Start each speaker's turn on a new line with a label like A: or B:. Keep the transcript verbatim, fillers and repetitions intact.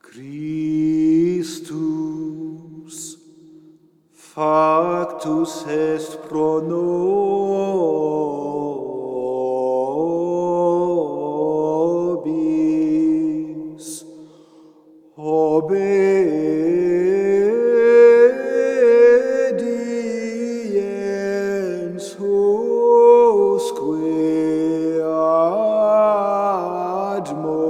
A: Christus factus est pro nobis. Obediens usque admo